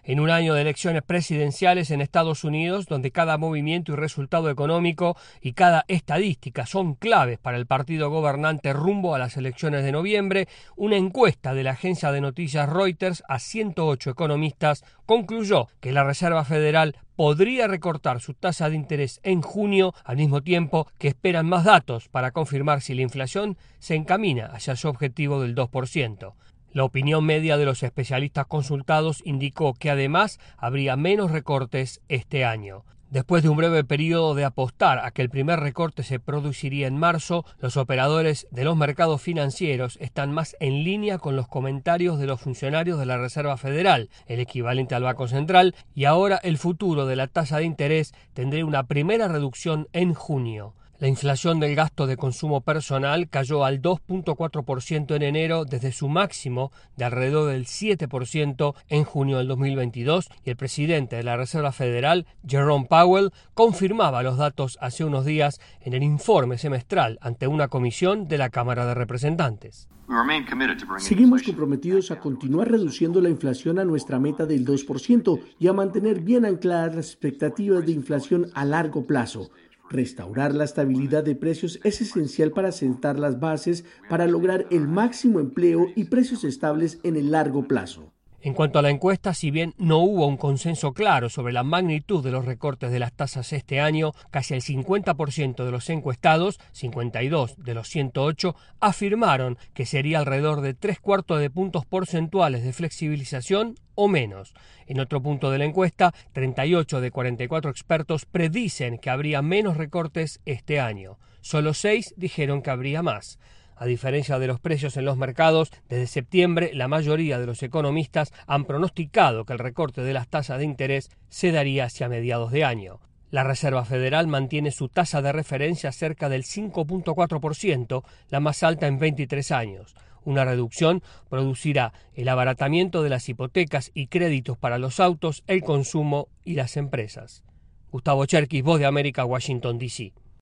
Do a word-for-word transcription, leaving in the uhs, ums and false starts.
En un año de elecciones presidenciales en Estados Unidos, donde cada movimiento y resultado económico y cada estadística son claves para el partido gobernante rumbo a las elecciones de noviembre, una encuesta de la agencia de noticias Reuters a ciento ocho economistas concluyó que la Reserva Federal podría recortar su tasa de interés en junio, al mismo tiempo que esperan más datos para confirmar si la inflación se encamina hacia su objetivo del dos por ciento. La opinión media de los especialistas consultados indicó que además habría menos recortes este año. Después de un breve periodo de apostar a que el primer recorte se produciría en marzo, los operadores de los mercados financieros están más en línea con los comentarios de los funcionarios de la Reserva Federal, el equivalente al Banco Central, y ahora el futuro de la tasa de interés tendría una primera reducción en junio. La inflación del gasto de consumo personal cayó al dos punto cuatro por ciento en enero desde su máximo de alrededor del siete por ciento en junio del dos mil veintidós y el presidente de la Reserva Federal, Jerome Powell, confirmaba los datos hace unos días en el informe semestral ante una comisión de la Cámara de Representantes. Seguimos comprometidos a continuar reduciendo la inflación a nuestra meta del dos por ciento y a mantener bien ancladas las expectativas de inflación a largo plazo. Restaurar la estabilidad de precios es esencial para sentar las bases para lograr el máximo empleo y precios estables en el largo plazo. En cuanto a la encuesta, si bien no hubo un consenso claro sobre la magnitud de los recortes de las tasas este año, casi el cincuenta por ciento de los encuestados, cincuenta y dos de los ciento ocho, afirmaron que sería alrededor de tres cuartos de puntos porcentuales de flexibilización o menos. En otro punto de la encuesta, treinta y ocho de cuarenta y cuatro expertos predicen que habría menos recortes este año. Solo seis dijeron que habría más. A diferencia de los precios en los mercados, desde septiembre la mayoría de los economistas han pronosticado que el recorte de las tasas de interés se daría hacia mediados de año. La Reserva Federal mantiene su tasa de referencia cerca del cinco punto cuatro por ciento, la más alta en veintitrés años. Una reducción producirá el abaratamiento de las hipotecas y créditos para los autos, el consumo y las empresas. Gustavo Cherkis, Voz de América, Washington, D C